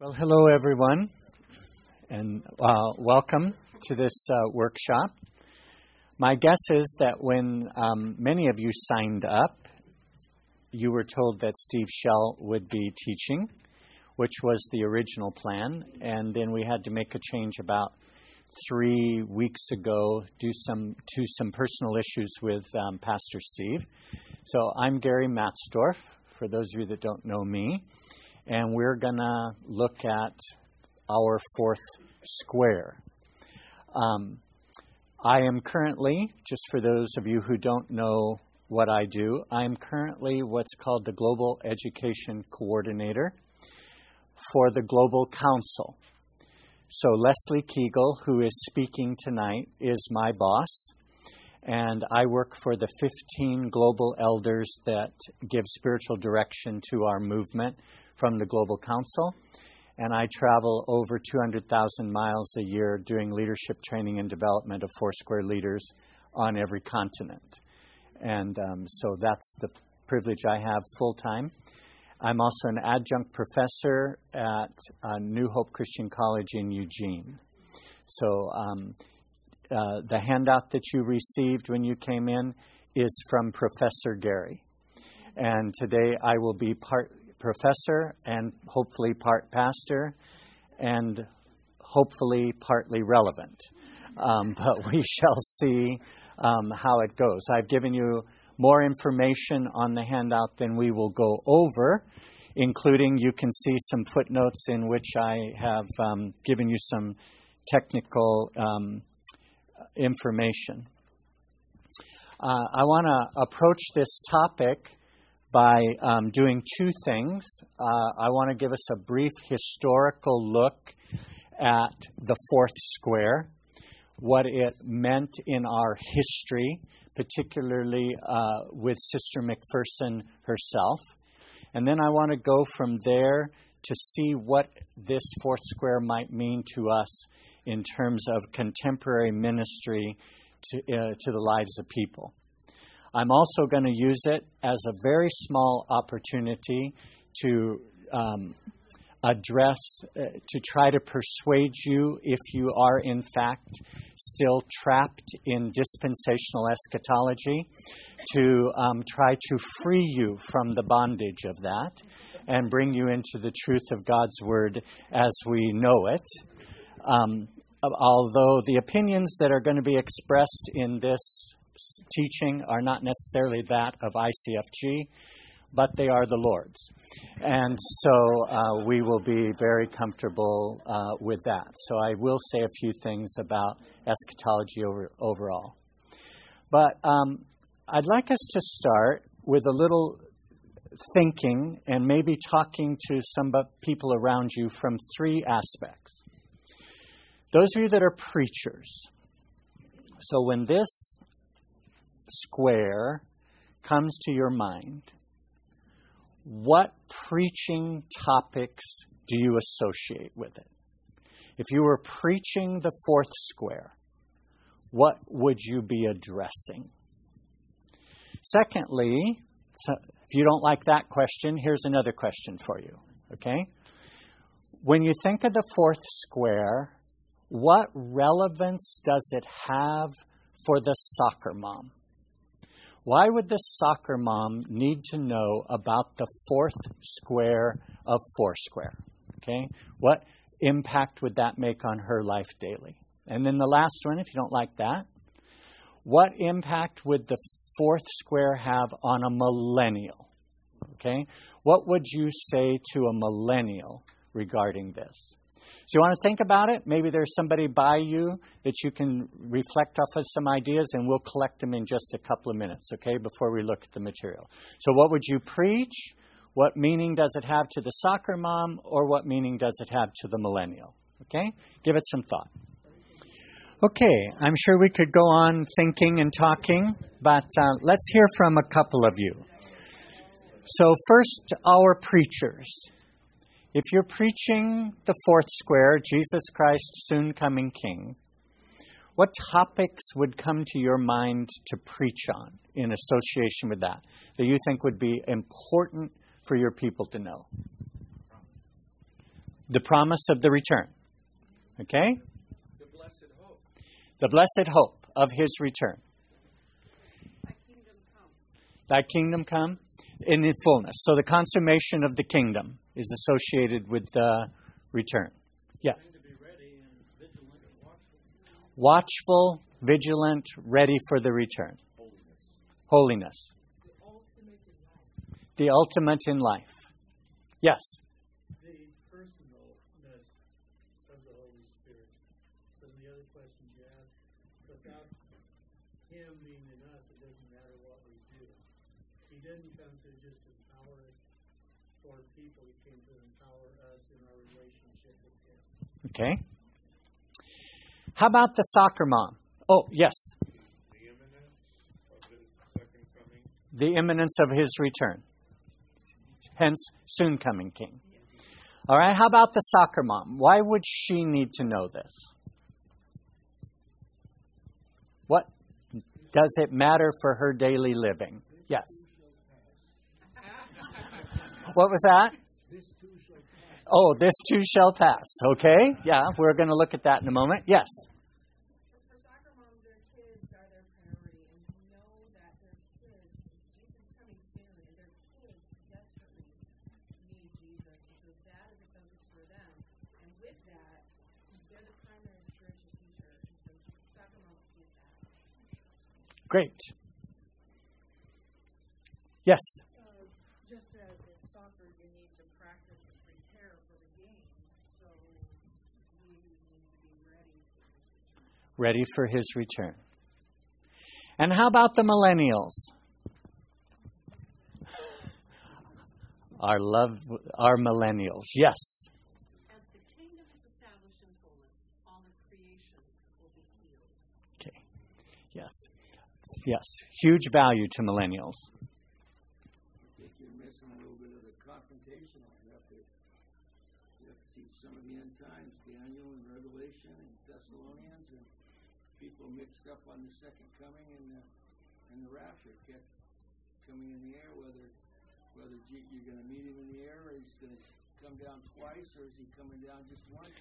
Well, hello everyone, and welcome to this workshop. My guess is that when many of you signed up, you were told that Steve Shell would be teaching, which was the original plan, and then we had to make a change about 3 weeks ago due to some personal issues with Pastor Steve. So I'm Gary Matzdorf, for those of you that don't know me. And we're going to look at our fourth square. I am currently, just for those of you who don't know what I do, I am currently what's called the Global Education Coordinator for the Global Council. So Leslie Kegel, who is speaking tonight, is my boss. And I work for the 15 global elders that give spiritual direction to our movement from the Global Council. And I travel over 200,000 miles a year doing leadership training and development of Foursquare leaders on every continent. And so that's the privilege I have full time. I'm also an adjunct professor at New Hope Christian College in Eugene. So the handout that you received when you came in is from Professor Gary. And today I will be part professor and hopefully part pastor and hopefully partly relevant. But we shall see how it goes. I've given you more information on the handout than we will go over, including you can see some footnotes in which I have given you some technical information. I want to approach this topic by doing two things. I want to give us a brief historical look at the fourth square, what it meant in our history, particularly with Sister McPherson herself. And then I want to go from there to see what this fourth square might mean to us in terms of contemporary ministry to the lives of people. I'm also going to use it as a very small opportunity to to try to persuade you, if you are in fact still trapped in dispensational eschatology, to try to free you from the bondage of that and bring you into the truth of God's Word as we know it. Although the opinions that are going to be expressed in this teaching are not necessarily that of ICFG, but they are the Lord's. And so we will be very comfortable with that. So I will say a few things about eschatology overall. But I'd like us to start with a little thinking and maybe talking to some people around you from three aspects. Those of you that are preachers. So when this square comes to your mind, what preaching topics do you associate with it? If you were preaching the fourth square, what would you be addressing? Secondly, if you don't like that question, here's another question for you, okay? When you think of the fourth square, what relevance does it have for the soccer mom? Why would the soccer mom need to know about the fourth square of Foursquare? Okay, what impact would that make on her life daily? And then the last one, if you don't like that, what impact would the fourth square have on a millennial? Okay, what would you say to a millennial regarding this? So you want to think about it? Maybe there's somebody by you that you can reflect off of some ideas, and we'll collect them in just a couple of minutes, okay, before we look at the material. So what would you preach? What meaning does it have to the soccer mom, or what meaning does it have to the millennial? Okay? Give it some thought. Okay, I'm sure we could go on thinking and talking, but let's hear from a couple of you. So first, our preachers. If you're preaching the fourth square, Jesus Christ, soon coming King, what topics would come to your mind to preach on in association with that you think would be important for your people to know? The promise of the return. Okay? The blessed hope. The blessed hope of his return. Thy kingdom come. Thy kingdom come in its fullness. So the consummation of the kingdom is associated with the return. Yeah. To be ready and vigilant and watchful. Watchful, vigilant, ready for the return. Holiness. The ultimate in life. Yes. The personalness of the Holy Spirit. Some of the other questions you asked, without Him being in us, it doesn't matter what we do. He didn't come to just empower us for people. He came to empower us in our relationship with Him. Okay. How about the soccer mom? Oh, yes. The imminence of his second coming. The imminence of his return. Hence, soon coming king. All right, how about the soccer mom? Why would she need to know this? What does it matter for her daily living? Yes. What was that? Oh, this too shall pass. Okay, yeah, we're going to look at that in a moment. Yes. For soccer moms, their kids are their priority, and to know that their kids, Jesus is coming soon, and their kids desperately need Jesus, and so that is a focus for them. And with that, they're the primary spiritual teacher, and so soccer moms get that. Great. Yes. Just as in soccer, you need to practice and prepare for the game, so we need to be ready for his return. Ready for his return. And how about the millennials? Our millennials. Yes. As the kingdom is established in fullness, all of creation will be healed. Okay. Yes. Yes. Huge value to millennials. I think you're missing a little bit of the confrontation. You have to teach some of the end times, Daniel and Revelation and Thessalonians, and people mixed up on the second coming and the rapture. Kept coming in the air, whether you're going to meet him in the air, or he's going to come down twice, or is he coming down just once?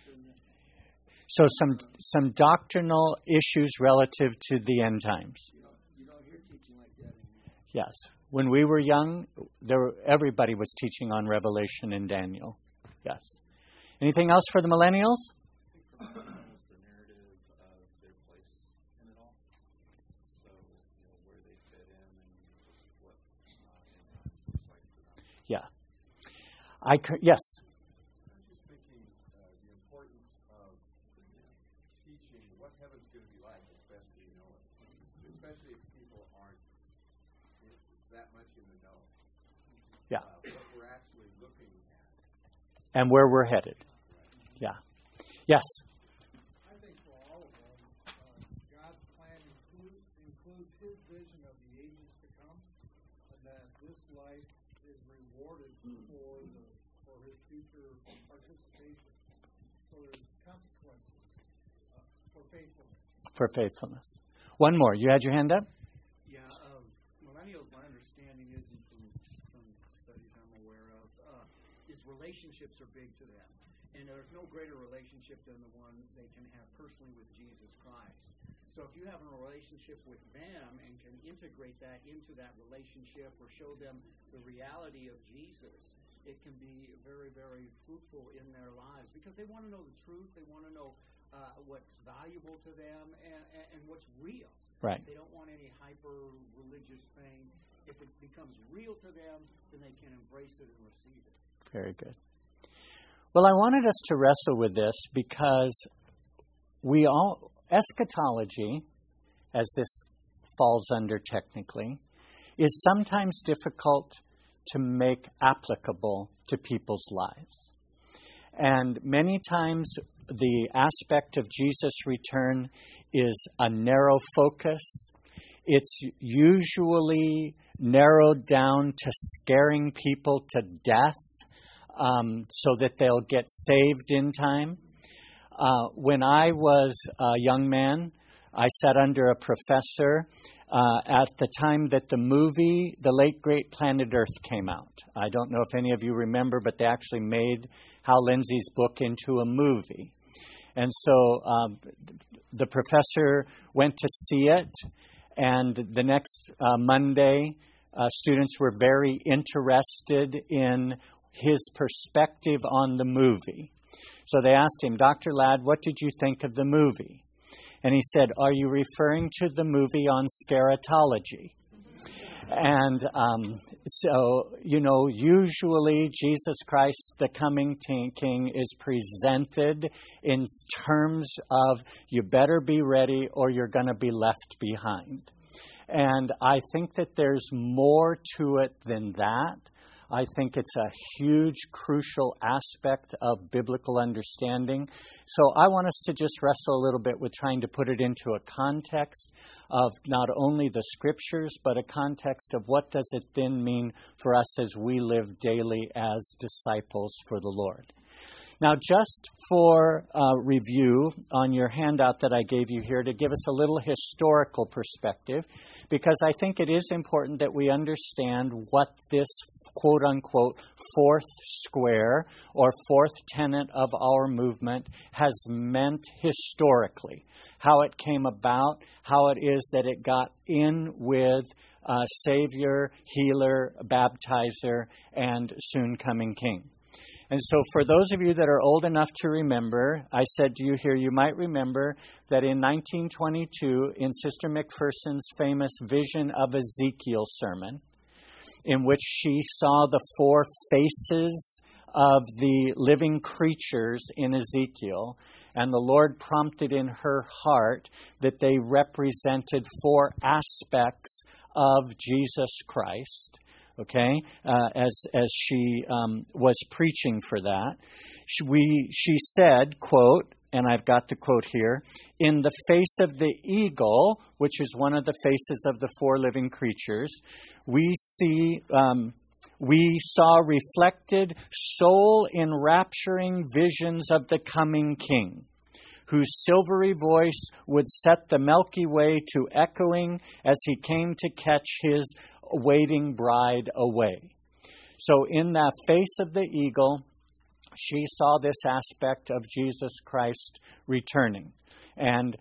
So some doctrinal issues relative to the end times. You don't hear teaching like that anymore. Yes. When we were young, everybody was teaching on Revelation and Daniel. Yes. Anything else for the millennials? The narrative of their place in it all. So, where they fit in and just what end times looks like for them. Yeah. Yes. I'm just thinking the importance of teaching what heaven's going to be like as best we know it, especially if people aren't that much in the know. Yeah. What we're actually looking at. And where we're headed. Yeah. Yes. I think for all of them, God's plan includes His vision of the ages to come, and that this life is rewarded for His future participation. So there's consequences for faithfulness. For faithfulness. One more. You had your hand up? Yeah, millennials, my understanding is, and from some studies I'm aware of, is relationships are big to them. And there's no greater relationship than the one they can have personally with Jesus Christ. So if you have a relationship with them and can integrate that into that relationship or show them the reality of Jesus, it can be very, very fruitful in their lives because they want to know the truth. They want to know what's valuable to them and what's real. Right. They don't want any hyper-religious thing. If it becomes real to them, then they can embrace it and receive it. Very good. Well, I wanted us to wrestle with this because eschatology, as this falls under technically, is sometimes difficult to make applicable to people's lives. And many times the aspect of Jesus' return is a narrow focus. It's usually narrowed down to scaring people to death so that they'll get saved in time. When I was a young man, I sat under a professor at the time that the movie, The Late Great Planet Earth, came out. I don't know if any of you remember, but they actually made Hal Lindsey's book into a movie. And so the professor went to see it, and the next Monday, students were very interested in his perspective on the movie. So they asked him, Dr. Ladd, what did you think of the movie? And he said, are you referring to the movie on scaratology? And so, usually Jesus Christ, the coming King, is presented in terms of you better be ready or you're going to be left behind. And I think that there's more to it than that. I think it's a huge, crucial aspect of biblical understanding. So I want us to just wrestle a little bit with trying to put it into a context of not only the Scriptures, but a context of what does it then mean for us as we live daily as disciples for the Lord. Now, just for review on your handout that I gave you here to give us a little historical perspective, because I think it is important that we understand what this quote-unquote fourth square or fourth tenet of our movement has meant historically, how it came about, how it is that it got in with Savior, Healer, Baptizer, and soon-coming King. And so for those of you that are old enough to remember, I said to you here, you might remember that in 1922, in Sister McPherson's famous Vision of Ezekiel sermon, in which she saw the four faces of the living creatures in Ezekiel, and the Lord prompted in her heart that they represented four aspects of Jesus Christ. Okay, as she was preaching for that, she said, quote, and I've got the quote here, in the face of the eagle, which is one of the faces of the four living creatures, we saw reflected soul-enrapturing visions of the coming King, whose silvery voice would set the Milky Way to echoing as he came to catch his waiting bride away. So in that face of the eagle, she saw this aspect of Jesus Christ returning and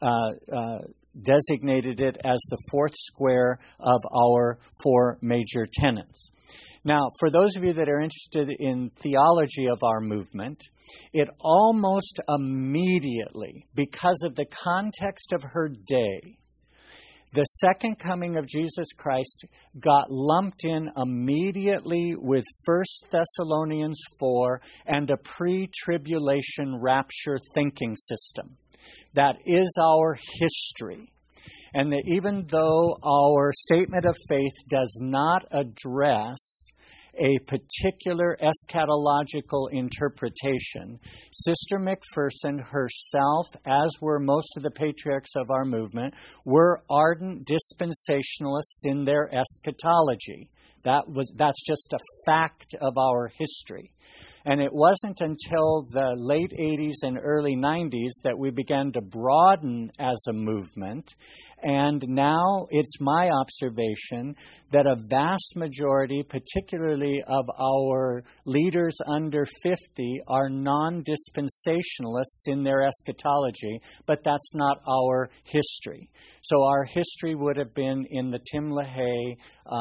designated it as the fourth square of our four major tenets. Now, for those of you that are interested in theology of our movement, it almost immediately, because of the context of her day, the second coming of Jesus Christ got lumped in immediately with 1 Thessalonians 4 and a pre-tribulation rapture thinking system. That is our history. And that even though our statement of faith does not address a particular eschatological interpretation, Sister McPherson herself, as were most of the patriarchs of our movement, were ardent dispensationalists in their eschatology. That's just a fact of our history. And it wasn't until the late 80s and early 90s that we began to broaden as a movement. And now it's my observation that a vast majority, particularly of our leaders under 50, are non-dispensationalists in their eschatology, but that's not our history. So our history would have been in the Tim LaHaye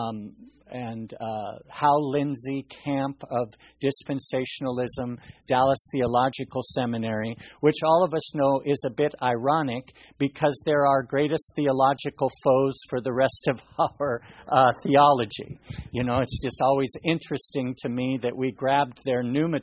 and Hal Lindsey camp of dispensationalism, Dallas Theological Seminary, which all of us know is a bit ironic because they're our greatest theological foes for the rest of our theology. You know, it's just always interesting to me that we grabbed their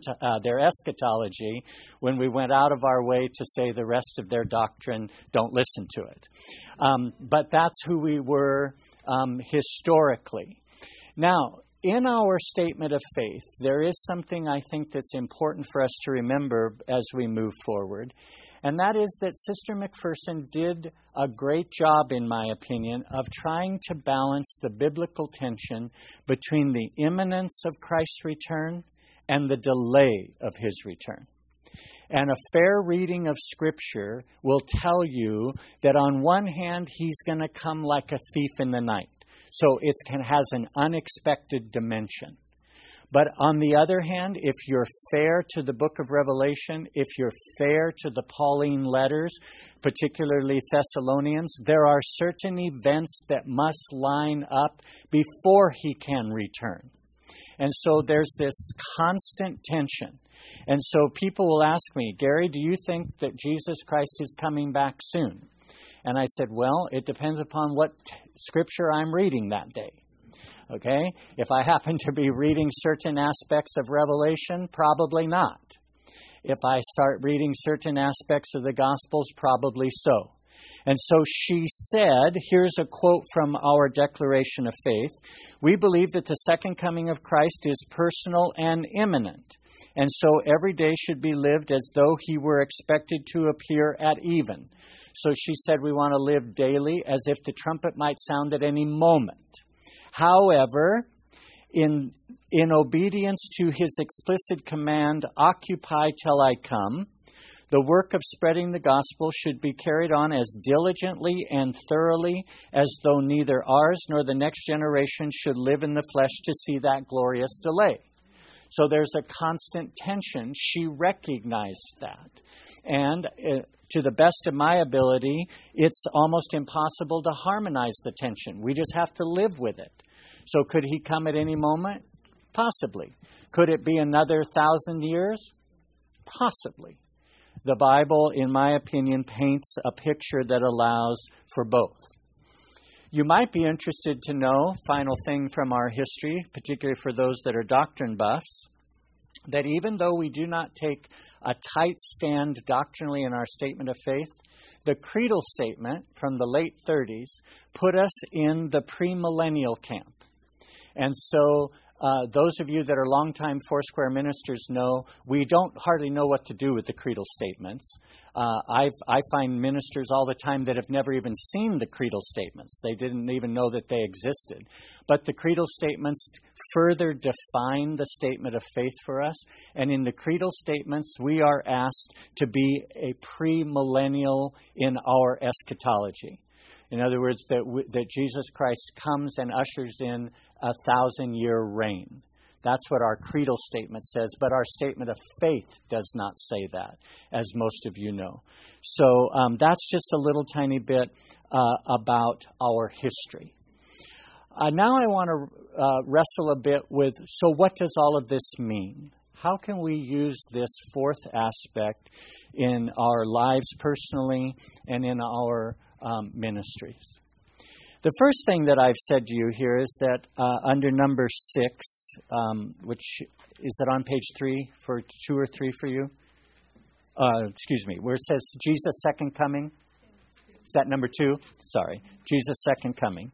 eschatology when we went out of our way to say the rest of their doctrine, don't listen to it. But that's who we were historically. Now, in our statement of faith, there is something I think that's important for us to remember as we move forward, and that is that Sister McPherson did a great job, in my opinion, of trying to balance the biblical tension between the imminence of Christ's return and the delay of his return. And a fair reading of Scripture will tell you that on one hand, he's going to come like a thief in the night. So it has an unexpected dimension. But on the other hand, if you're fair to the book of Revelation, if you're fair to the Pauline letters, particularly Thessalonians, there are certain events that must line up before he can return. And so there's this constant tension. And so people will ask me, Gary, do you think that Jesus Christ is coming back soon? And I said, well, it depends upon what Scripture I'm reading that day. Okay? If I happen to be reading certain aspects of Revelation, probably not. If I start reading certain aspects of the Gospels, probably so. And so she said, here's a quote from our Declaration of Faith, we believe that the second coming of Christ is personal and imminent, and so every day should be lived as though he were expected to appear at even. So she said we want to live daily as if the trumpet might sound at any moment. However, in obedience to his explicit command, occupy till I come, the work of spreading the gospel should be carried on as diligently and thoroughly as though neither ours nor the next generation should live in the flesh to see that glorious delay. So there's a constant tension. She recognized that. And to the best of my ability, it's almost impossible to harmonize the tension. We just have to live with it. So could he come at any moment? Possibly. Could it be another 1,000 years? Possibly. The Bible, in my opinion, paints a picture that allows for both. You might be interested to know, final thing from our history, particularly for those that are doctrine buffs, that even though we do not take a tight stand doctrinally in our statement of faith, the creedal statement from the late 30s put us in the premillennial camp. And so those of you that are longtime Foursquare ministers know we don't hardly know what to do with the creedal statements. I find ministers all the time that have never even seen the creedal statements. They didn't even know that they existed. But the creedal statements further define the statement of faith for us. And in the creedal statements, we are asked to be a premillennial in our eschatology. In other words, that Jesus Christ comes and ushers in 1,000-year reign. That's what our creedal statement says, but our statement of faith does not say that, as most of you know. So that's just a little tiny bit about our history. Now I want to wrestle a bit with, so what does all of this mean? How can we use this fourth aspect in our lives personally and in our ministries? The first thing that I've said to you here is that under number 6, which is it on page 3 for 2 or 3 for you? Excuse me, where it says Jesus' second coming. Is that number 2? Sorry, Jesus' second coming.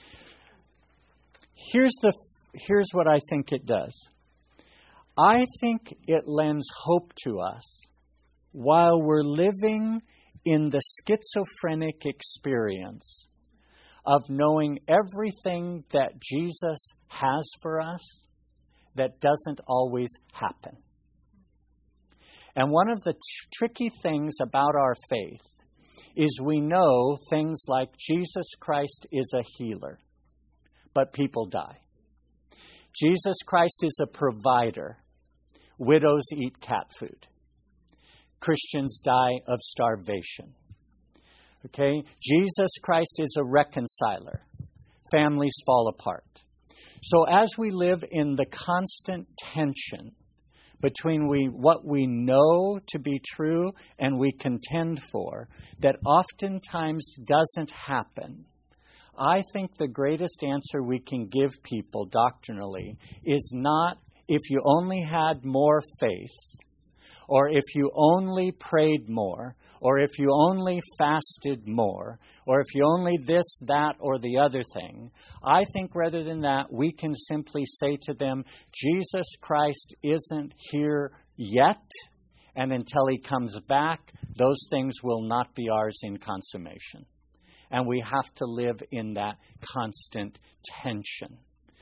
Here's what I think it does. I think it lends hope to us while we're living in the schizophrenic experience of knowing everything that Jesus has for us that doesn't always happen. And one of the tricky things about our faith is we know things like Jesus Christ is a healer, but people die. Jesus Christ is a provider. Widows eat cat food. Christians die of starvation. Okay? Jesus Christ is a reconciler. Families fall apart. So as we live in the constant tension between what we know to be true and we contend for, that oftentimes doesn't happen, I think the greatest answer we can give people doctrinally is not if you only had more faith, or if you only prayed more, or if you only fasted more, or if you only this, that, or the other thing. I think rather than that, we can simply say to them, Jesus Christ isn't here yet, and until he comes back, those things will not be ours in consummation. And we have to live in that constant tension.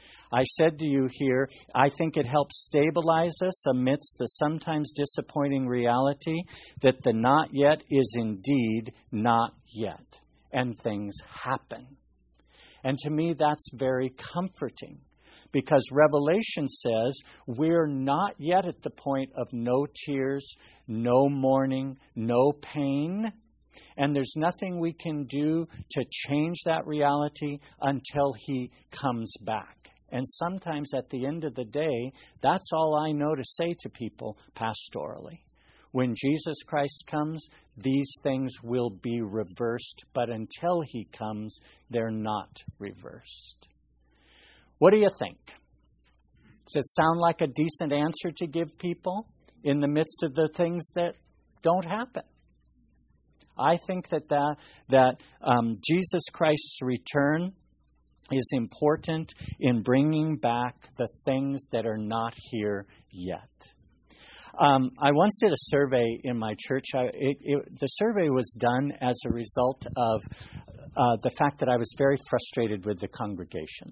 I said to you here, I think it helps stabilize us amidst the sometimes disappointing reality that the not yet is indeed not yet, and things happen. And to me, that's very comforting, because Revelation says we're not yet at the point of no tears, no mourning, no pain. And there's nothing we can do to change that reality until He comes back. And sometimes at the end of the day, that's all I know to say to people pastorally. When Jesus Christ comes, these things will be reversed. But until He comes, they're not reversed. What do you think? Does it sound like a decent answer to give people in the midst of the things that don't happen? I think that Jesus Christ's return is important in bringing back the things that are not here yet. I once did a survey in my church. The survey was done as a result of the fact that I was very frustrated with the congregation.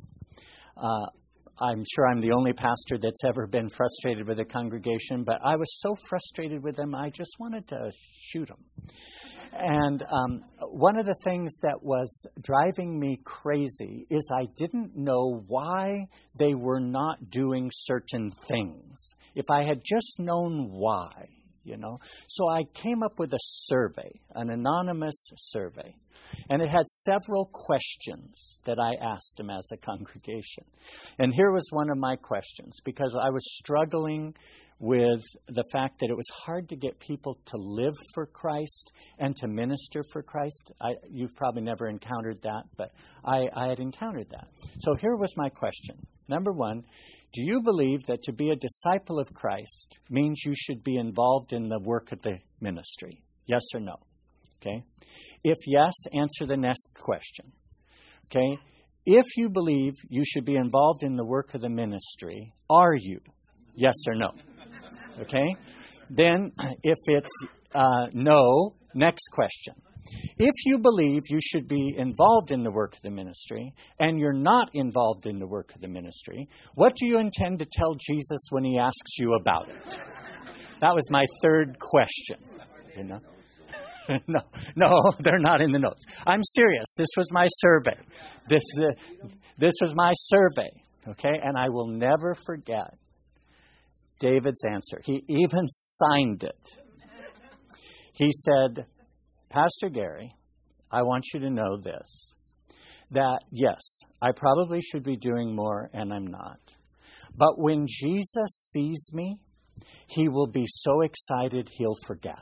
I'm sure I'm the only pastor that's ever been frustrated with a congregation, but I was so frustrated with them, I just wanted to shoot them. And one of the things that was driving me crazy is I didn't know why they were not doing certain things. If I had just known why, So I came up with a survey, an anonymous survey. And it had several questions that I asked them as a congregation. And here was one of my questions, because I was struggling with the fact that it was hard to get people to live for Christ and to minister for Christ. You've probably never encountered that, but I had encountered that. So here was my question. Number one, do you believe that to be a disciple of Christ means you should be involved in the work of the ministry? Yes or no? Okay. If yes, answer the next question. Okay. If you believe you should be involved in the work of the ministry, are you? Yes or no? Okay. Then if it's no, next question. If you believe you should be involved in the work of the ministry and you're not involved in the work of the ministry, what do you intend to tell Jesus when He asks you about it? That was my third question. No, they're not in the notes. I'm serious. This was my survey. This was my survey. Okay, and I will never forget David's answer. He even signed it. He said, Pastor Gary, I want you to know this, that yes, I probably should be doing more and I'm not. But when Jesus sees me, He will be so excited He'll forget.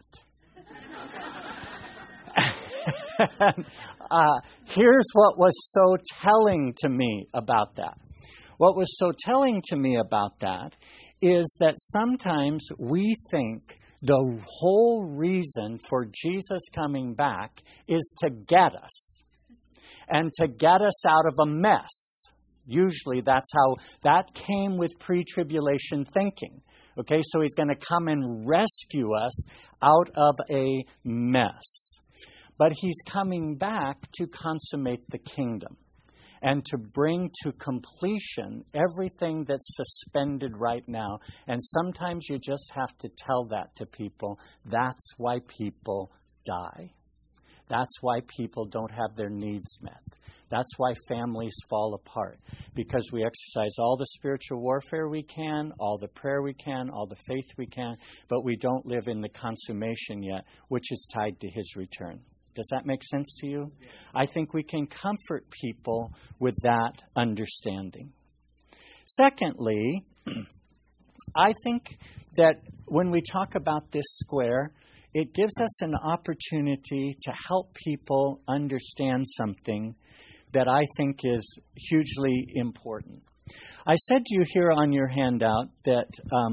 Here's what was so telling to me about that. What was so telling to me about that is that sometimes we think the whole reason for Jesus coming back is to get us and to get us out of a mess. Usually that's how that came with pre-tribulation thinking. Okay, so He's going to come and rescue us out of a mess. But He's coming back to consummate the kingdom and to bring to completion everything that's suspended right now. And sometimes you just have to tell that to people. That's why people die. That's why people don't have their needs met. That's why families fall apart. Because we exercise all the spiritual warfare we can, all the prayer we can, all the faith we can, but we don't live in the consummation yet, which is tied to His return. Does that make sense to you? I think we can comfort people with that understanding. Secondly, I think that when we talk about this square, it gives us an opportunity to help people understand something that I think is hugely important. I said to you here on your handout that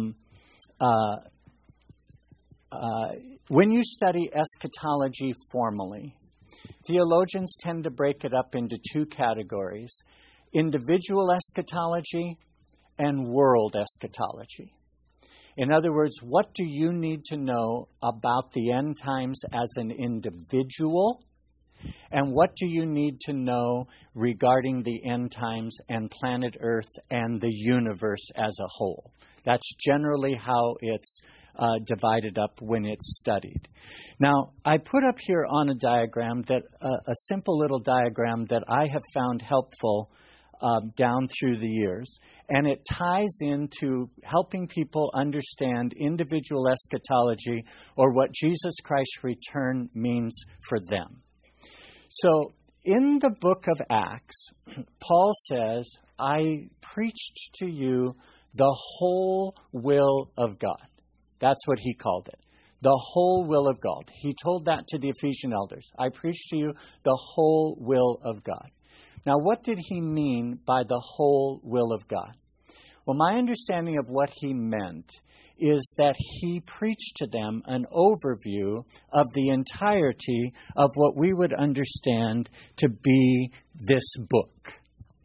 when you study eschatology formally, theologians tend to break it up into two categories: individual eschatology and world eschatology. In other words, what do you need to know about the end times as an individual? And what do you need to know regarding the end times and planet Earth and the universe as a whole? That's generally how it's divided up when it's studied. Now, I put up here on a diagram that a simple little diagram that I have found helpful down through the years, and it ties into helping people understand individual eschatology or what Jesus Christ's return means for them. So, in the book of Acts, Paul says, I preached to you the whole will of God. That's what he called it. The whole will of God. He told that to the Ephesian elders. I preached to you the whole will of God. Now, what did he mean by the whole will of God? Well, my understanding of what he meant is that he preached to them an overview of the entirety of what we would understand to be this book.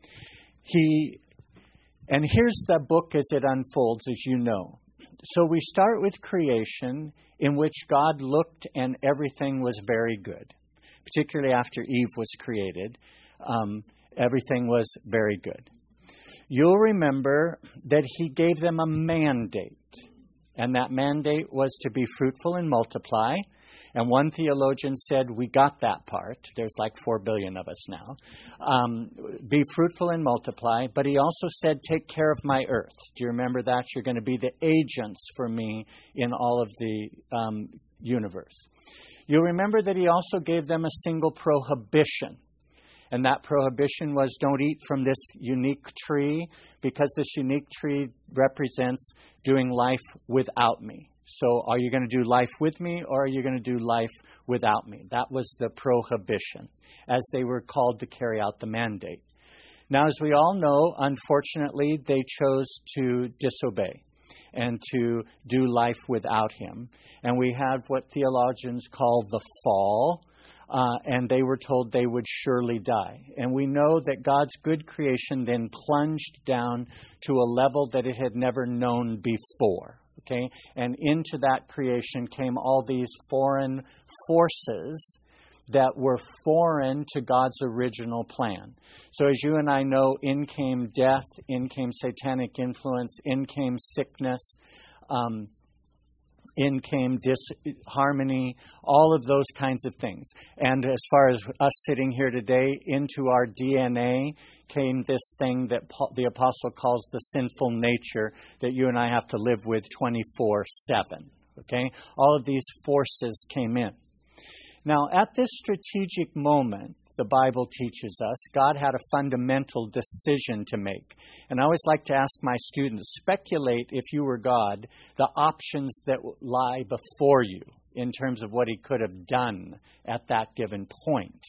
And here's the book as it unfolds, as you know. So we start with creation, in which God looked and everything was very good. Particularly after Eve was created, everything was very good. You'll remember that he gave them a mandate. And that mandate was to be fruitful and multiply. And one theologian said, we got that part. There's like 4 billion of us now. Be fruitful and multiply. But he also said, take care of my earth. Do you remember that? You're going to be the agents for me in all of the universe. You'll remember that he also gave them a single prohibition. And that prohibition was, don't eat from this unique tree, because this unique tree represents doing life without me. So are you going to do life with me, or are you going to do life without me? That was the prohibition, as they were called to carry out the mandate. Now, as we all know, unfortunately, they chose to disobey and to do life without him. And we have what theologians call the fall. And they were told they would surely die. And we know that God's good creation then plunged down to a level that it had never known before. Okay? And into that creation came all these foreign forces that were foreign to God's original plan. So as you and I know, in came death, in came satanic influence, in came sickness, in came disharmony, all of those kinds of things. And as far as us sitting here today, into our DNA came this thing that the apostle calls the sinful nature that you and I have to live with 24/7. Okay? All of these forces came in. Now, at this strategic moment, the Bible teaches us, God had a fundamental decision to make. And I always like to ask my students, speculate, if you were God, the options that lie before you in terms of what he could have done at that given point.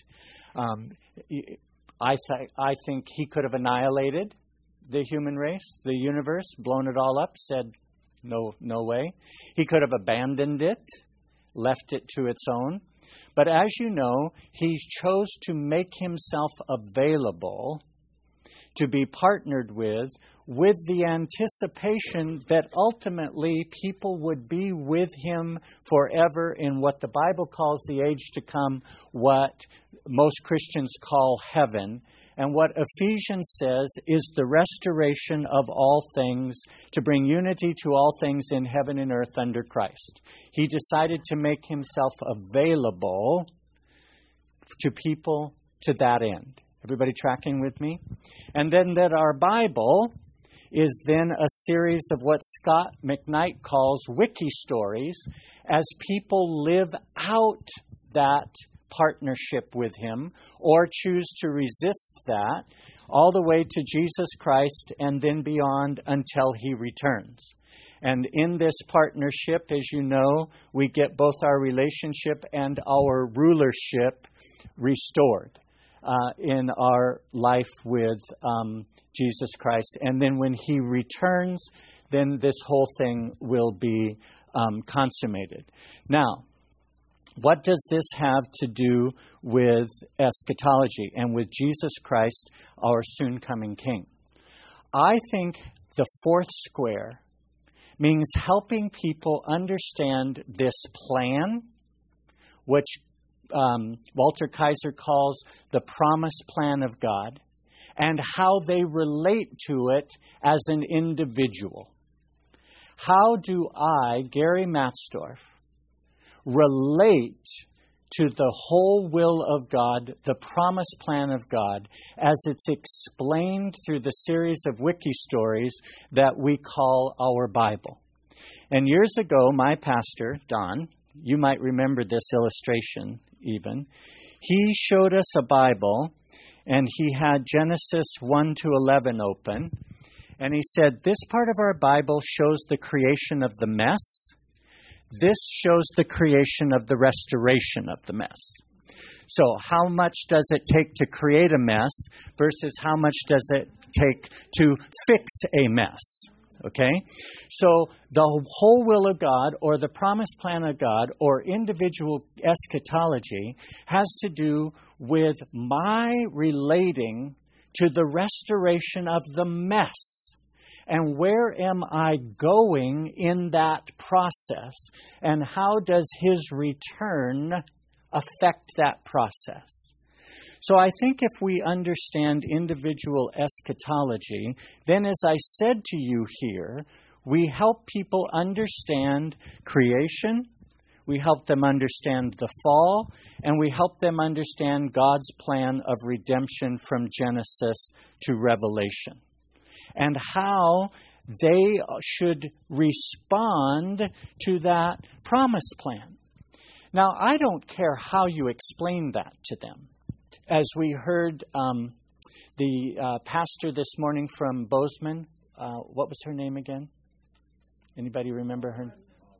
I think he could have annihilated the human race, the universe, blown it all up, said, no way. He could have abandoned it, left it to its own. But as you know, he chose to make himself available to be partnered with the anticipation that ultimately people would be with him forever in what the Bible calls the age to come, what most Christians call heaven, and what Ephesians says is the restoration of all things, to bring unity to all things in heaven and earth under Christ. He decided to make himself available to people to that end. Everybody tracking with me? And then that our Bible is then a series of what Scott McKnight calls wiki stories, as people live out that partnership with him or choose to resist that all the way to Jesus Christ and then beyond until he returns. And in this partnership, as you know, we get both our relationship and our rulership restored in our life with Jesus Christ. And then when he returns, then this whole thing will be consummated. Now, what does this have to do with eschatology and with Jesus Christ, our soon-coming King? I think the fourth square means helping people understand this plan, which Walter Kaiser calls the promise plan of God, and how they relate to it as an individual. How do I, Gary Matzdorf, relate to the whole will of God, the promise plan of God, as it's explained through the series of wiki stories that we call our Bible? And years ago, my pastor, Don, you might remember this illustration even, he showed us a Bible, and he had Genesis 1 to 11 open, and he said, this part of our Bible shows the creation of the mess. This shows the creation of the restoration of the mess. So how much does it take to create a mess versus how much does it take to fix a mess? Okay? So the whole will of God, or the promised plan of God, or individual eschatology has to do with my relating to the restoration of the mess. And where am I going in that process? And how does His return affect that process? So I think if we understand individual eschatology, then as I said to you here, we help people understand creation, we help them understand the fall, and we help them understand God's plan of redemption from Genesis to Revelation, and how they should respond to that promise plan. Now, I don't care how you explain that to them. As we heard the pastor this morning from Bozeman, what was her name again? Anybody remember her?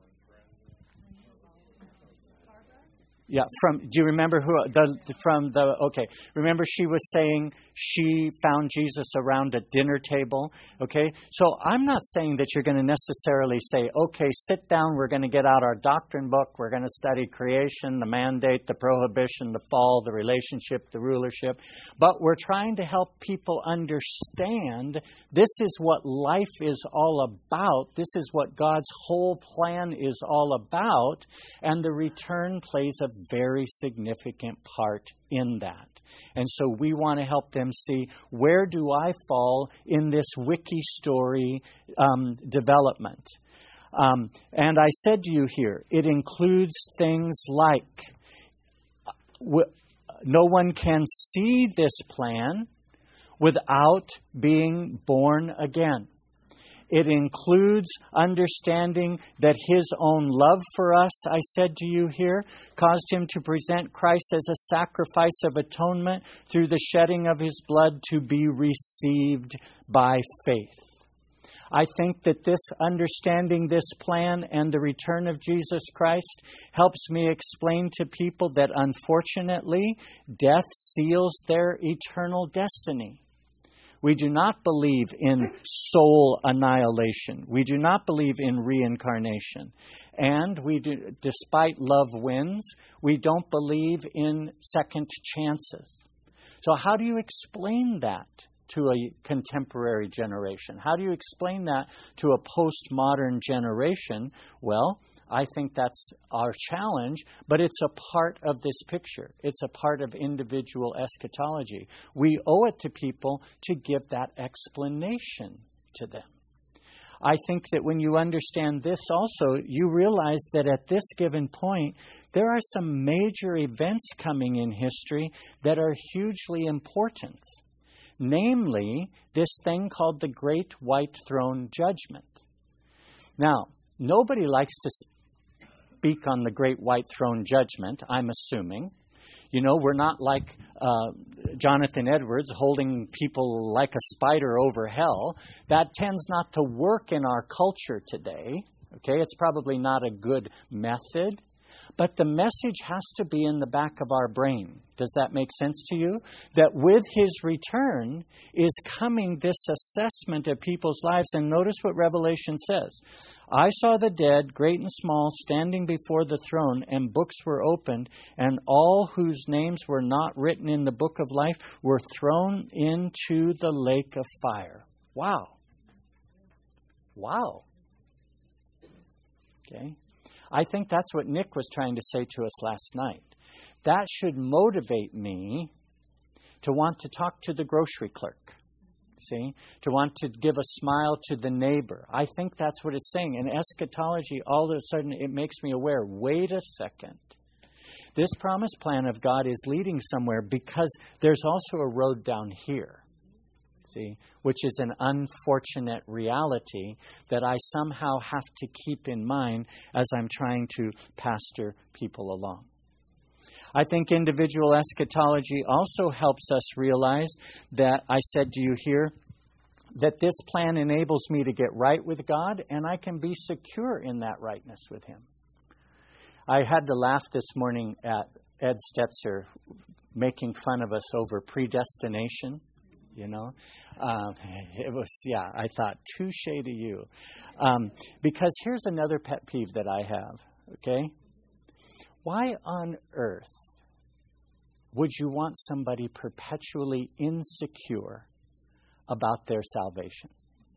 Yeah, do you remember okay. Remember she was saying she found Jesus around a dinner table, okay? So I'm not saying that you're going to necessarily say, okay, sit down, we're going to get out our doctrine book, we're going to study creation, the mandate, the prohibition, the fall, the relationship, the rulership. But we're trying to help people understand this is what life is all about. This is what God's whole plan is all about. And the return plays a very significant part in that. And so we want to help them see, where do I fall in this wiki story development? And I said to you here, it includes things like no one can see this plan without being born again. It includes understanding that His own love for us, I said to you here, caused Him to present Christ as a sacrifice of atonement through the shedding of His blood to be received by faith. I think that this understanding this plan and the return of Jesus Christ helps me explain to people that unfortunately death seals their eternal destiny. We do not believe in soul annihilation. We do not believe in reincarnation. And we do, despite love wins, we don't believe in second chances. So how do you explain that to a contemporary generation? How do you explain that to a postmodern generation? Well, I think that's our challenge, but it's a part of this picture. It's a part of individual eschatology. We owe it to people to give that explanation to them. I think that when you understand this also, you realize that at this given point, there are some major events coming in history that are hugely important. Namely, this thing called the Great White Throne Judgment. Now, nobody likes to speak on the Great White Throne Judgment, I'm assuming. You know, we're not like Jonathan Edwards holding people like a spider over hell. That tends not to work in our culture today. Okay, it's probably not a good method. But the message has to be in the back of our brain. Does that make sense to you? That with His return is coming this assessment of people's lives. And notice what Revelation says. I saw the dead, great and small, standing before the throne, and books were opened, and all whose names were not written in the book of life were thrown into the lake of fire. Wow. Wow. Okay. I think that's what Nick was trying to say to us last night. That should motivate me to want to talk to the grocery clerk. See? To want to give a smile to the neighbor. I think that's what it's saying. In eschatology, all of a sudden it makes me aware, wait a second. This promise plan of God is leading somewhere because there's also a road down here. See? Which is an unfortunate reality that I somehow have to keep in mind as I'm trying to pastor people along. I think individual eschatology also helps us realize that I said to you here that this plan enables me to get right with God, and I can be secure in that rightness with Him. I had to laugh this morning at Ed Stetzer making fun of us over predestination. It was, I thought, touche to you. Because here's another pet peeve that I have, okay? Why on earth would you want somebody perpetually insecure about their salvation?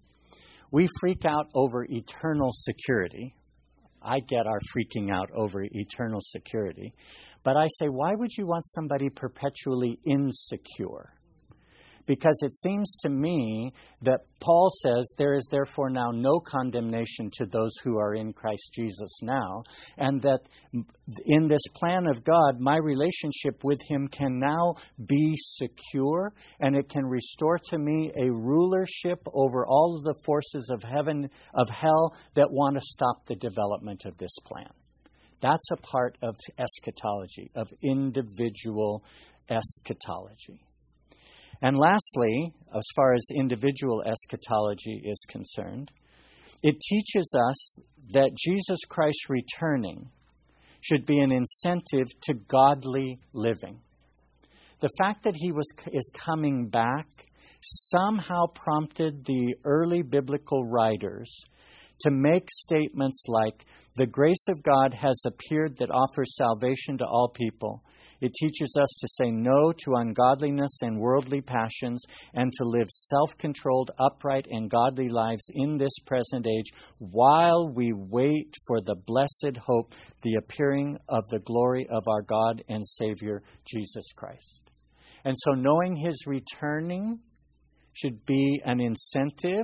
We freak out over eternal security. I get our freaking out over eternal security. But I say, why would you want somebody perpetually insecure? Because it seems to me that Paul says, there is therefore now no condemnation to those who are in Christ Jesus now, and that in this plan of God, my relationship with Him can now be secure, and it can restore to me a rulership over all of the forces of heaven, of hell, that want to stop the development of this plan. That's a part of eschatology, of individual eschatology. And lastly, as far as individual eschatology is concerned, it teaches us that Jesus Christ returning should be an incentive to godly living. The fact that He is coming back somehow prompted the early biblical writers to make statements like, the grace of God has appeared that offers salvation to all people. It teaches us to say no to ungodliness and worldly passions and to live self-controlled, upright, and godly lives in this present age while we wait for the blessed hope, the appearing of the glory of our God and Savior, Jesus Christ. And so knowing His returning should be an incentive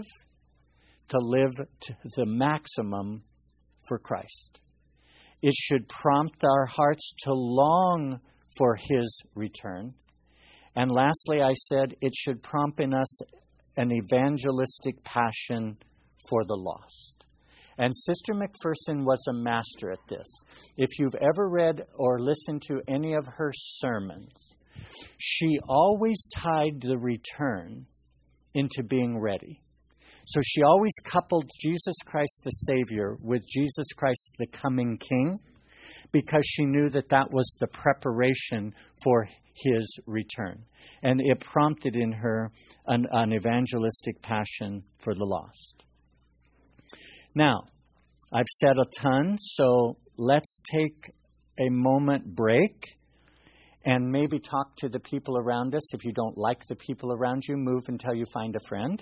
to live to the maximum for Christ. It should prompt our hearts to long for His return. And lastly, I said it should prompt in us an evangelistic passion for the lost. And Sister McPherson was a master at this. If you've ever read or listened to any of her sermons, she always tied the return into being ready. So she always coupled Jesus Christ the Savior with Jesus Christ the coming King, because she knew that that was the preparation for His return. And it prompted in her an evangelistic passion for the lost. Now, I've said a ton, so let's take a moment break and maybe talk to the people around us. If you don't like the people around you, move until you find a friend.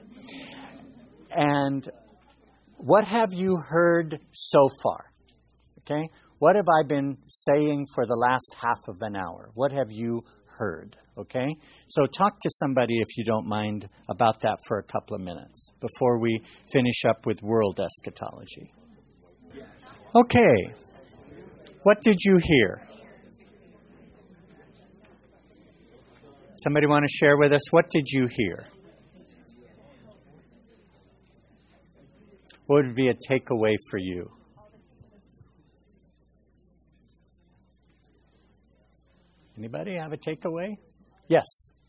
And what have you heard so far? Okay? What have I been saying for the last half of an hour? What have you heard? Okay? So talk to somebody, if you don't mind, about that for a couple of minutes before we finish up with world eschatology. Okay. What did you hear? Somebody want to share with us? What did you hear? What would be a takeaway for you? Anybody have a takeaway? Yes.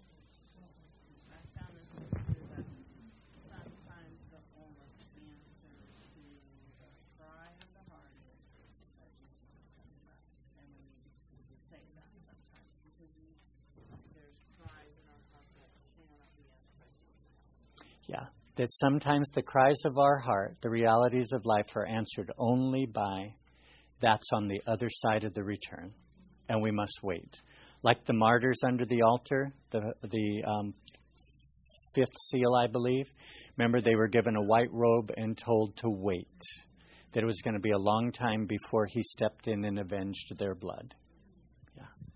I found this one too, that sometimes the only answer to the cry of the heart is that Jesus is coming back. And we need to say that sometimes because there's cries in our heart that cannot be answered. Yeah. That sometimes the cries of our heart, the realities of life, are answered only by that's on the other side of the return. And we must wait. Like the martyrs under the altar, the fifth seal, I believe. Remember, they were given a white robe and told to wait. That it was going to be a long time before He stepped in and avenged their blood. Yeah.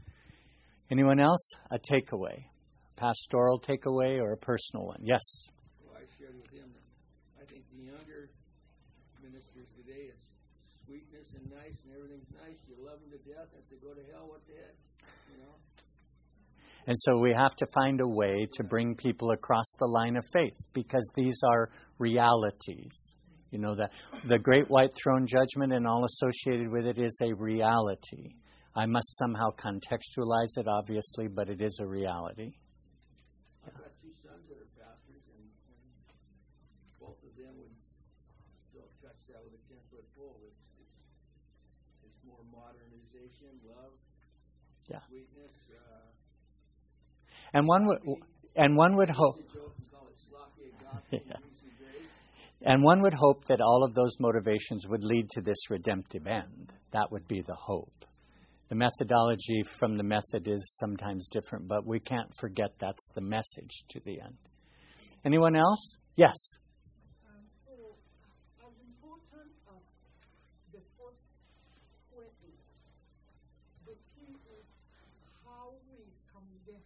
Anyone else? A takeaway? Pastoral takeaway or a personal one? Yes. Well, I shared with him that I think the younger ministers today, it's sweetness and nice and everything's nice. You love them to death. If they go to hell, what the heck? You know? And so we have to find a way to bring people across the line of faith, because these are realities. You know, the great white throne judgment and all associated with it is a reality. I must somehow contextualize it, obviously, but it is a reality. I've got two sons that are pastors, and both of them would don't touch that with a 10-foot pole. It's more modernization, love, sweetness. And one would hope. And one would hope that all of those motivations would lead to this redemptive end. That would be the hope. The methodology from the method is sometimes different, but we can't forget that's the message to the end. Anyone else? Yes. So, as important as the fourth square is, the key is how we communicate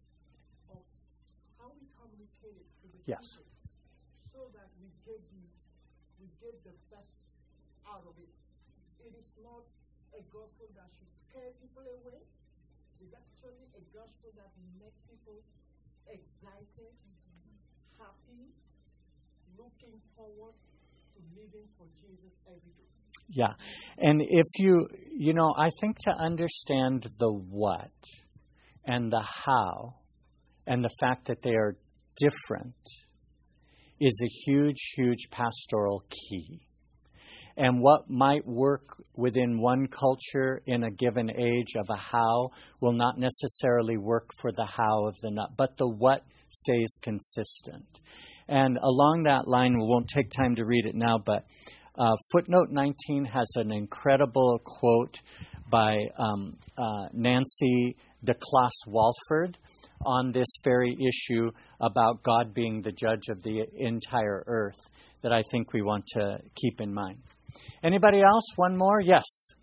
to the Yes. people, so that we get the best out of it. It is not a gospel that should scare people away. It's actually a gospel that will make people excited, happy, looking forward to living for Jesus every day. Yeah. And if I think to understand the what and the how and the fact that they are different is a huge, huge pastoral key. And what might work within one culture in a given age of a how will not necessarily work for the how of the not, but the what stays consistent. And along that line, we won't take time to read it now, but footnote 19 has an incredible quote by Nancy DeClass-Walford on this very issue about God being the judge of the entire earth that I think we want to keep in mind. Anybody else? One more? Yes.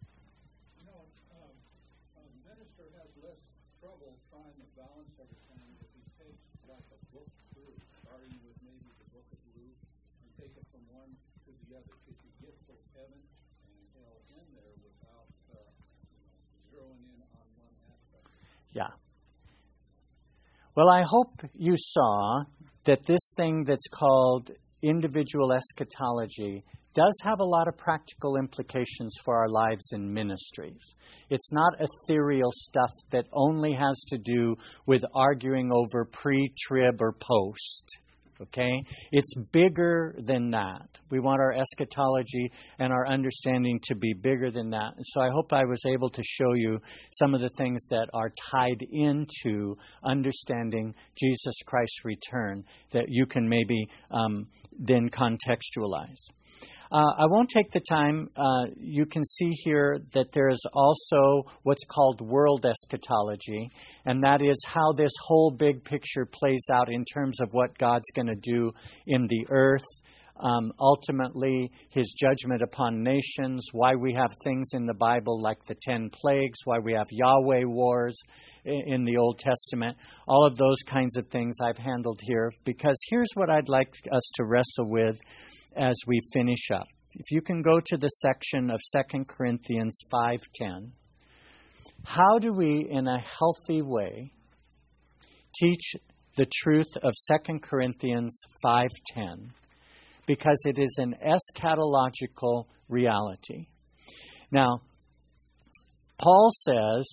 A minister has less trouble trying to balance everything if he takes like a book through, starting with maybe the book of Luke, and take it from one to the other. Could you get both heaven and hell in there without zeroing in on one aspect? Yeah. Well, I hope you saw that this thing that's called individual eschatology does have a lot of practical implications for our lives and ministries. It's not ethereal stuff that only has to do with arguing over pre-trib or post. Okay? It's bigger than that. We want our eschatology and our understanding to be bigger than that. And so I hope I was able to show you some of the things that are tied into understanding Jesus Christ's return that you can maybe then contextualize. I won't take the time. You can see here that there is also what's called world eschatology, and that is how this whole big picture plays out in terms of what God's going to do in the earth. Ultimately, His judgment upon nations, why we have things in the Bible like the 10 plagues, why we have Yahweh wars in the Old Testament. All of those kinds of things I've handled here, because here's what I'd like us to wrestle with as we finish up. If you can go to the section of 2 Corinthians 5:10. How do we, in a healthy way, teach the truth of 2 Corinthians 5:10? Because it is an eschatological reality. Now, Paul says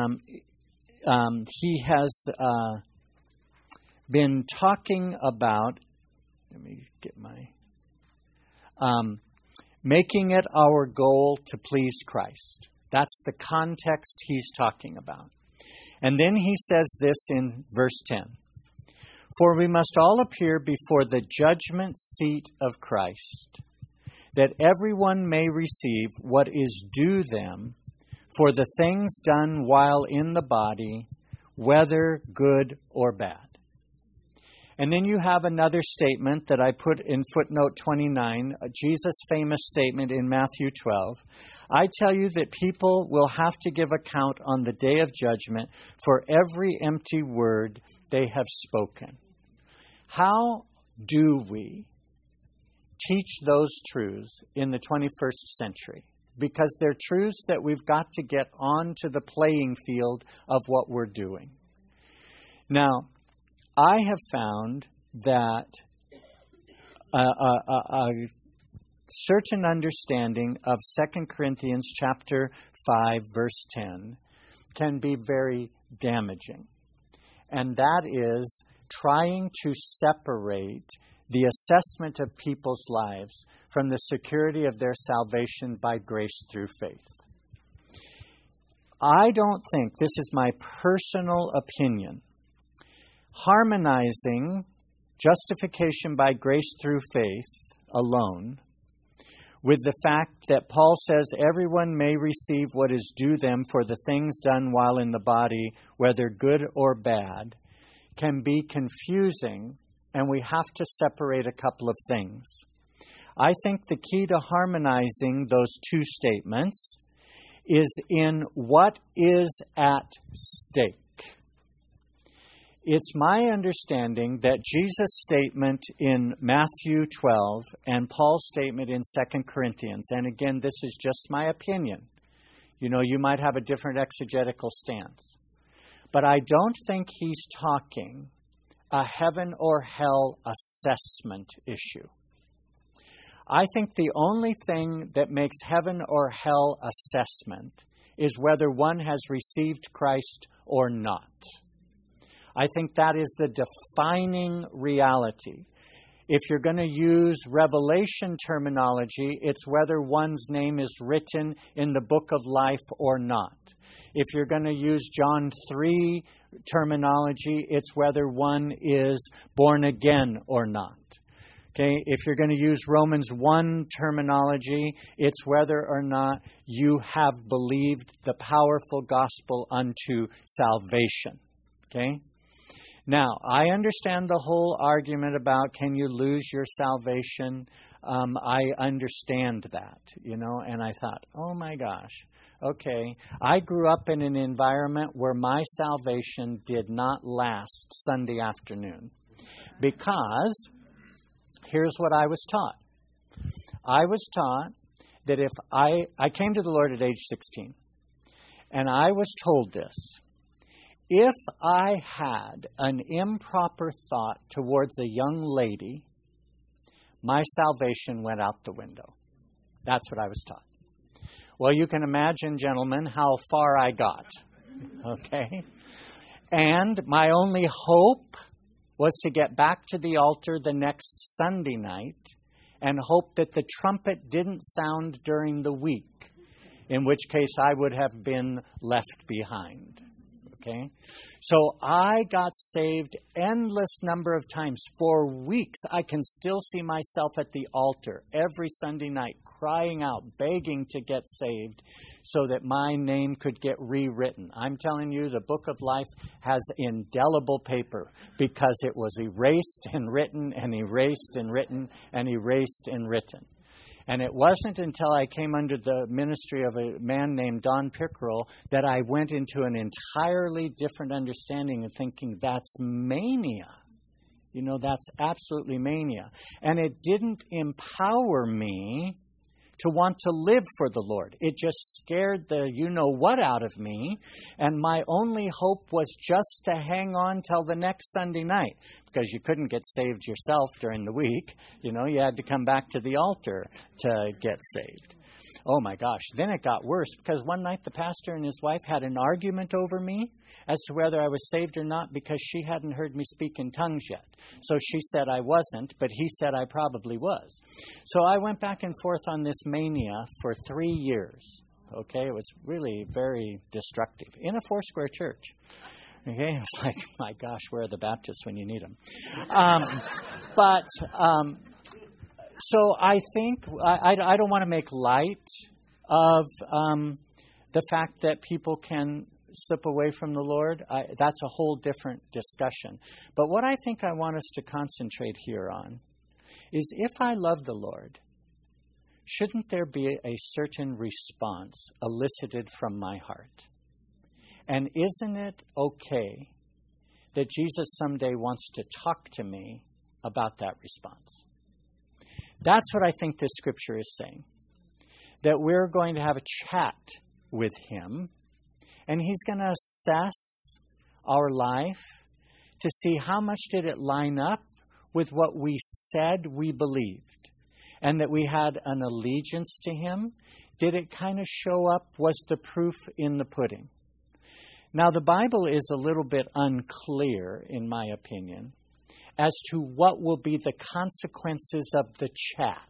he has been talking about, let me get my... making it our goal to please Christ. That's the context he's talking about. And then he says this in verse 10. For we must all appear before the judgment seat of Christ, that everyone may receive what is due them for the things done while in the body, whether good or bad. And then you have another statement that I put in footnote 29, Jesus' famous statement in Matthew 12. I tell you that people will have to give account on the day of judgment for every empty word they have spoken. How do we teach those truths in the 21st century? Because they're truths that we've got to get onto the playing field of what we're doing. Now, I have found that a certain understanding of 2 Corinthians chapter 5, verse 10 can be very damaging. And that is trying to separate the assessment of people's lives from the security of their salvation by grace through faith. I don't think, this is my personal opinion, harmonizing justification by grace through faith alone with the fact that Paul says everyone may receive what is due them for the things done while in the body, whether good or bad, can be confusing, and we have to separate a couple of things. I think the key to harmonizing those two statements is in what is at stake. It's my understanding that Jesus' statement in Matthew 12 and Paul's statement in 2 Corinthians, and again, this is just my opinion. You might have a different exegetical stance. But I don't think he's talking a heaven or hell assessment issue. I think the only thing that makes heaven or hell assessment is whether one has received Christ or not. I think that is the defining reality. If you're going to use Revelation terminology, it's whether one's name is written in the book of life or not. If you're going to use John 3 terminology, it's whether one is born again or not. Okay, if you're going to use Romans 1 terminology, it's whether or not you have believed the powerful gospel unto salvation. Okay? Now, I understand the whole argument about can you lose your salvation. I understand that, and I thought, oh my gosh, okay. I grew up in an environment where my salvation did not last Sunday afternoon because here's what I was taught. I was taught that if I came to the Lord at age 16, and I was told this. If I had an improper thought towards a young lady, my salvation went out the window. That's what I was taught. Well, you can imagine, gentlemen, how far I got. Okay? And my only hope was to get back to the altar the next Sunday night and hope that the trumpet didn't sound during the week, in which case I would have been left behind. Okay? So I got saved endless number of times. For weeks, I can still see myself at the altar every Sunday night crying out, begging to get saved so that my name could get rewritten. I'm telling you, the book of life has indelible paper because it was erased and written and erased and written and erased and written. And it wasn't until I came under the ministry of a man named Don Pickerel that I went into an entirely different understanding of thinking that's mania. That's absolutely mania. And it didn't empower me to want to live for the Lord. It just scared the you-know-what out of me. And my only hope was just to hang on till the next Sunday night, because you couldn't get saved yourself during the week. You had to come back to the altar to get saved. Oh my gosh. Then it got worse, because one night the pastor and his wife had an argument over me as to whether I was saved or not, because she hadn't heard me speak in tongues yet. So she said I wasn't, but he said I probably was. So I went back and forth on this mania for 3 years. Okay, it was really very destructive in a Foursquare church. Okay, it was like, my gosh, where are the Baptists when you need them? So I think I don't want to make light of the fact that people can slip away from the Lord, that's a whole different discussion. But what I think I want us to concentrate here on is, if I love the Lord, shouldn't there be a certain response elicited from my heart? And isn't it okay that Jesus someday wants to talk to me about that response? That's what I think this scripture is saying. That we're going to have a chat with him, and he's going to assess our life to see how much did it line up with what we said we believed, and that we had an allegiance to him. Did it kind of show up? Was the proof in the pudding? Now, the Bible is a little bit unclear, in my opinion, as to what will be the consequences of the chat.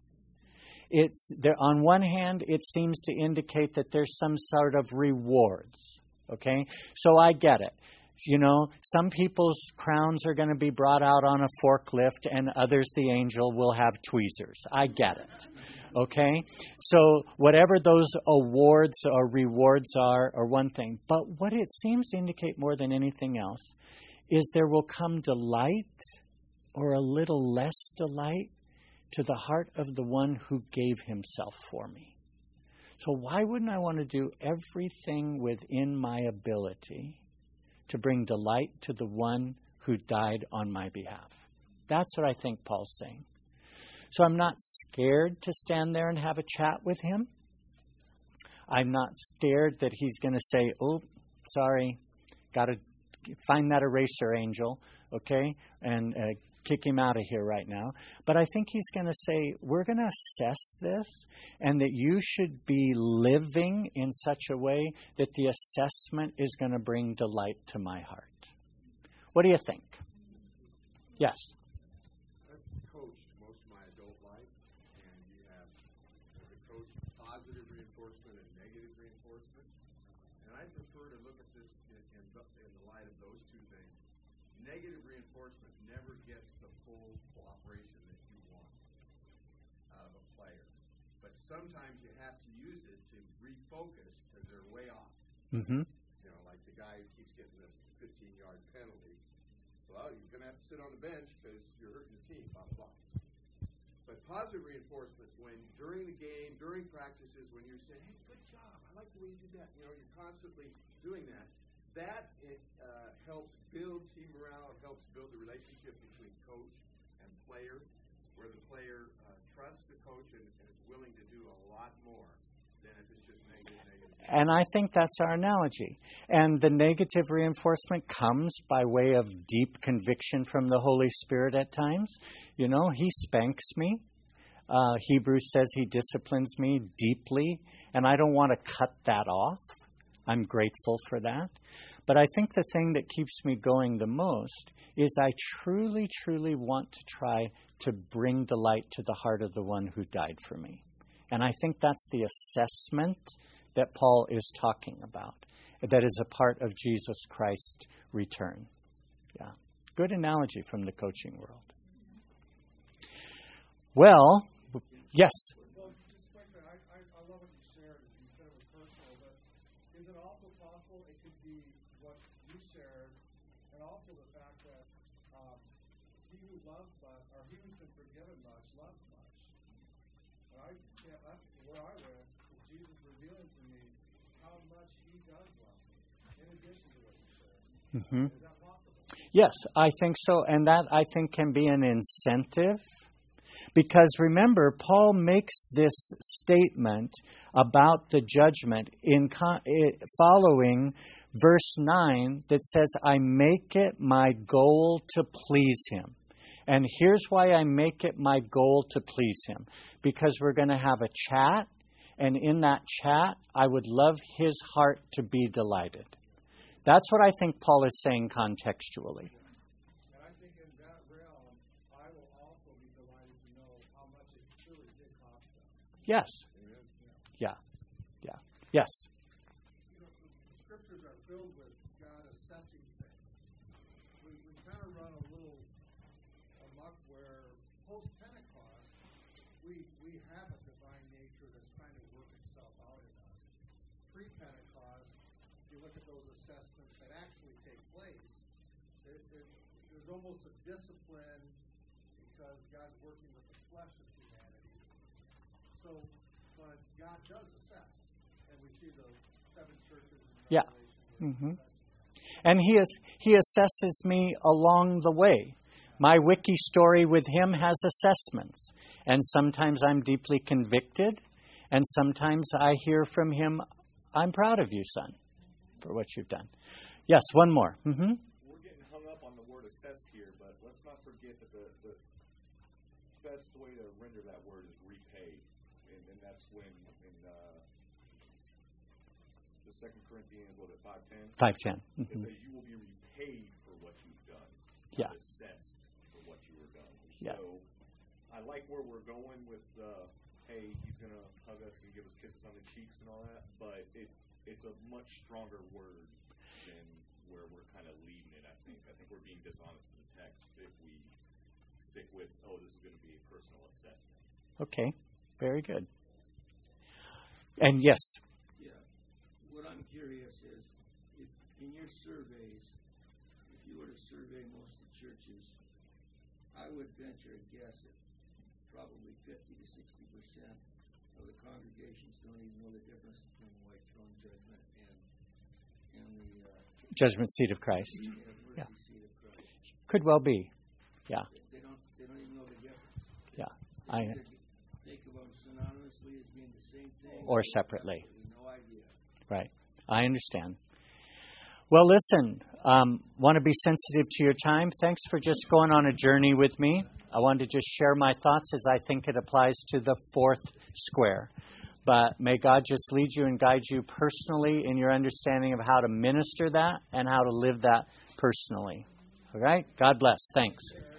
It's there, on one hand, it seems to indicate that there's some sort of rewards. Okay? So I get it. You know, some people's crowns are going to be brought out on a forklift, and others, the angel, will have tweezers. I get it. Okay? So whatever those awards or rewards are one thing. But what it seems to indicate more than anything else is there will come delight, or a little less delight, to the heart of the one who gave himself for me. So why wouldn't I want to do everything within my ability to bring delight to the one who died on my behalf? That's what I think Paul's saying. So I'm not scared to stand there and have a chat with him. I'm not scared that he's going to say, oh, sorry, got to find that eraser, angel, okay, and kick him out of here right now. But I think he's going to say, we're going to assess this, and that you should be living in such a way that the assessment is going to bring delight to my heart. What do you think? Yes. I've coached most of my adult life, and you have, as a coach, positive reinforcement and negative reinforcement. And I prefer to look at this in the light of those two things. Negative reinforcement never gets the full cooperation that you want out of a player. But sometimes you have to use it to refocus because they're way off. Mm-hmm. You know, like the guy who keeps getting the 15-yard penalty. Well, you're going to have to sit on the bench because you're hurting the team, blah, blah, blah. But positive reinforcement, when during the game, during practices, when you're saying, hey, good job, I like the way you did that. You know, you're constantly doing that. That helps build team morale. It helps build the relationship between coach and player, where the player trusts the coach and is willing to do a lot more than if it's just negative. And I think that's our analogy. And the negative reinforcement comes by way of deep conviction from the Holy Spirit at times. You know, he spanks me. Hebrews says he disciplines me deeply, and I don't want to cut that off. I'm grateful for that. But I think the thing that keeps me going the most is I truly, truly want to try to bring delight to the heart of the one who died for me. And I think that's the assessment that Paul is talking about, that is a part of Jesus Christ's return. Yeah. Good analogy from the coaching world. Well, yes. Well, just quickly, I love what you shared. You said it was personal, but is it also possible it could be what you shared, and also the fact that he who loves much, or he who's been forgiven much, loves much? And that's where I read, is Jesus revealing to me how much he does love me, in addition to what you shared. Mm-hmm. Is that possible? Yes, I think so. And that, I think, can be an incentive. Because remember, Paul makes this statement about the judgment following verse 9 that says, I make it my goal to please him. And here's why I make it my goal to please him. Because we're going to have a chat, and in that chat, I would love his heart to be delighted. That's what I think Paul is saying contextually. And I think in that realm, I will also be delighted to know how much it truly did cost them. Yes. Yeah. Yeah. Yes. You know, the scriptures are filled with God assessing things. We kind of run a little amok where post-Pentecost, we have a divine nature that's trying to work itself out in us. Pre-Pentecost, you look at those assessments that actually take place, there's almost a discipline because God's working with the flesh of humanity. So, but God does assess, and we see the 7 churches in Yeah. Revelation. And he assesses me along the way. My wiki story with him has assessments. And sometimes I'm deeply convicted. And sometimes I hear from him, I'm proud of you, son, for what you've done. Yes, one more. Mm-hmm. We're getting hung up on the word assess here, but let's not forget that the best way to render that word is repay. And that's when in the 2 Corinthians, 5:10? 5:10. It Mm-hmm. says you will be repaid for what you've done, Yeah. not assessed for what you were done. Yeah. So I like where we're going with hey, he's going to hug us and give us kisses on the cheeks and all that, but it's a much stronger word than where we're kind of leading it, I think. I think we're being dishonest to the text if we stick with, this is going to be a personal assessment. Okay, very good. And yes. Yeah. What I'm curious is, if in your surveys, if you were to survey most of the churches, I would venture a guess that probably 50 to 60% of the congregations don't even know the difference between the white throne judgment and the Judgment seat of Christ. mercy Yeah. seat of Christ. Could well be. Yeah. They don't even know the difference. Yeah. They either think of them synonymously as being the same thing Or separately. No idea. Right. I understand. Well, listen, want to be sensitive to your time. Thanks for just going on a journey with me. I wanted to just share my thoughts as I think it applies to the 4th square. But may God just lead you and guide you personally in your understanding of how to minister that and how to live that personally. All right? God bless. Thanks.